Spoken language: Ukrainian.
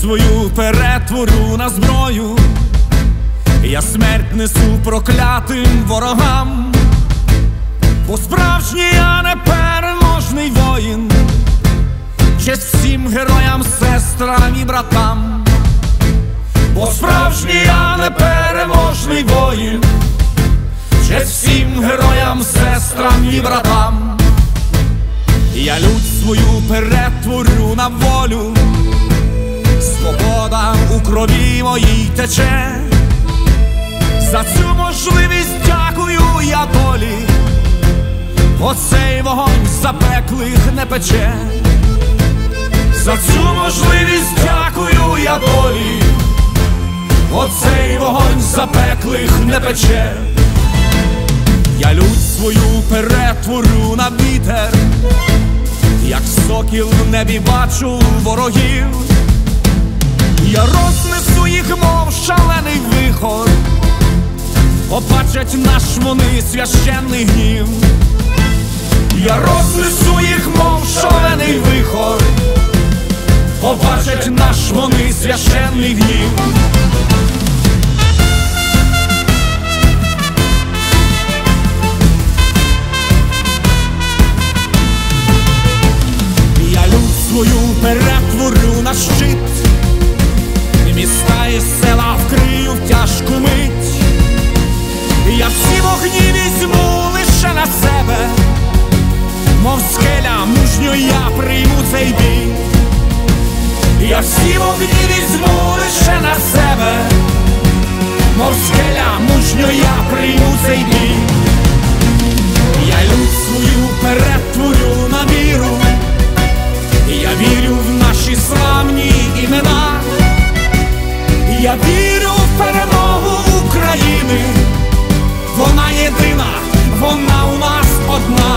свою перетворю на зброю, я смерть несу проклятим ворогам, бо справжній, а не переможний воїн. Честь всім героям, сестрам і братам, бо справжній, а не переможний воїн. Честь всім героям, сестрам і братам. Я лють свою перетворю на волю, свобода у крові моїй тече. За цю можливість дякую я долі, оцей вогонь запеклих не пече. За цю можливість дякую я долі, оцей вогонь запеклих не пече. Я лють свою перетворю на вітер, як сокіл в небі бачу ворогів. Я рознесу їх, мов шалений вихор, побачать наш вони священний гнів. Я рознесу їх, мов шалений вихор, побачать наш вони священний гнів. Я лють свою перетворю на щит, міста і села вкрию в тяжку мить. Я всі вогні візьму лише на себе, мов скеля мужньо я прийму цей бій. Я всі вогні візьму лише на себе, мов скеля мужньо я прийму цей бій. Я лють свою перетворю на віру, я вірю в наші славні імена. Я вірю в перемогу України, вона єдина, вона у нас одна.